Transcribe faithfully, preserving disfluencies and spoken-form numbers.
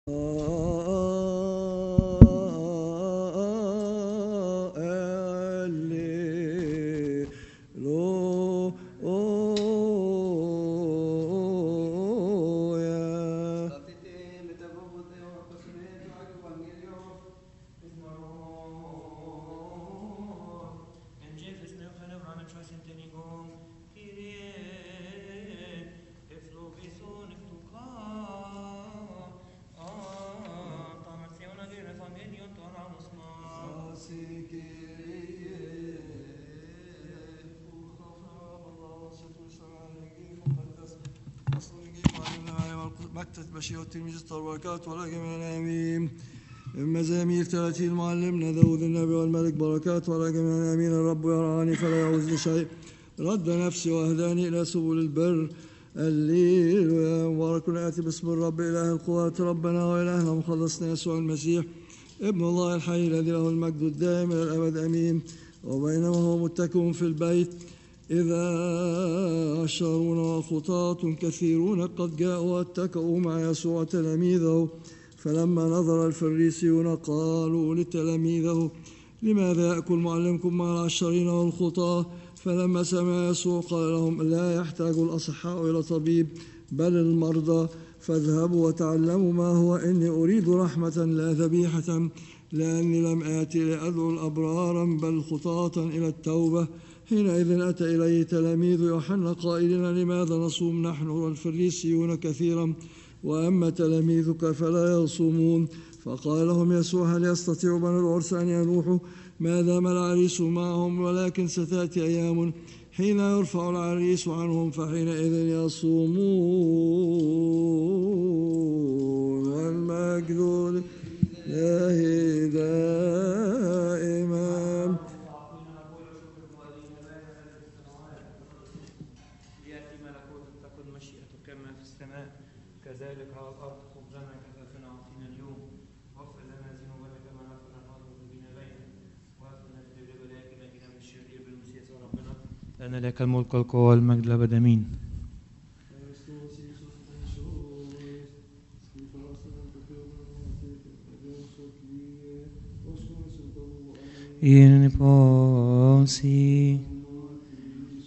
بشير التلميذ البركات ولا جميع آمين. مزامير ثلاثين المعلم داود النبي والملك بركات ولا جميع آمين. الرب يرعاني فلا يعوزني شيء، رد نفسي واهداني إلى سبل البر. الليل مبارك آتي باسم الرب إله القوات، ربنا وإلهنا مخلصنا يسوع المسيح ابن الله الحي الذي له المجد الدائم إلى الأبد آمين. وبينما هو متكئ في البيت إذا عشرون وخطاة كثيرون قد جاءوا واتكأوا مع يسوع تلاميذه، فلما نظر الفريسيون قالوا لتلاميذه لماذا يأكل معلمكم مع العشرين والخطاة؟ فلما سمع يسوع قال لهم لا يحتاج الأصحاء إلى طبيب بل المرضى، فاذهبوا وتعلموا ما هو، إني أريد رحمة لا ذبيحة، لأني لم آتي لأدعو الأبرار بل خطاة إلى التوبة. حينئذ أتى إليه تلاميذ يوحنا قائلين لماذا نصوم نحن والفريسيون كثيرا وأما تلاميذك فلا يصومون؟ فقال لهم يسوع هل يستطيع بنو العرس أن يروحوا ما دام العريس معهم؟ ولكن ستأتي أيام حين يرفع العريس عنهم فحينئذ يصومون. والمجد لله دائما. كذلك على الأرض خبزنا كفافنا أعطينا اليوم، واغفر لنا ذنوبنا كما نغفر نحن المذنبين إلينا، واغفر لنا التجربة لكن نجينا من الشرير بالمسيح يسوع ربنا، لأن لك الملك والقوة والمجد للأبد آمين. In posi